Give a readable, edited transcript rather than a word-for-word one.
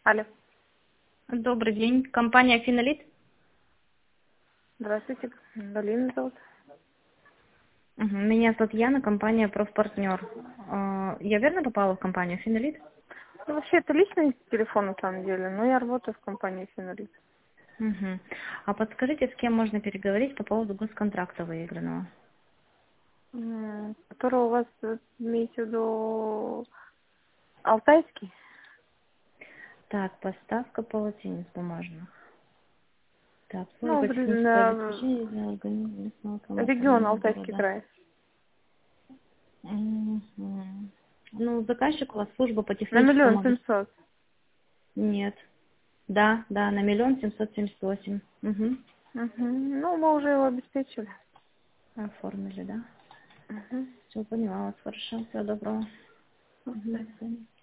Алло. Добрый день. Компания «Финолит». Здравствуйте. Галина зовут. Меня зовут Яна, компания «Профпартнер». Я верно попала в компанию «Финолит»? Ну, вообще, это личный телефон, на самом деле, но я работаю в компании «Финолит». Мгм. А подскажите, с кем можно переговорить по поводу госконтракта выигранного? Который у вас, имеете в виду, Алтайский? Так, поставка полотенец бумажных. Так, Ну, служба блин, технического обеспечения для организма местного регион самоуправления Алтайский города. край. Мгм. Ну, заказчик у вас служба по На техническому миллион обеспечению. семьсот. Нет. Да, на 1 778 000. Мгм. Ну, мы уже его обеспечили. Оформили, да? Мгм. Все, поняла вас, хорошо. Всего доброго. Ну, До свидания.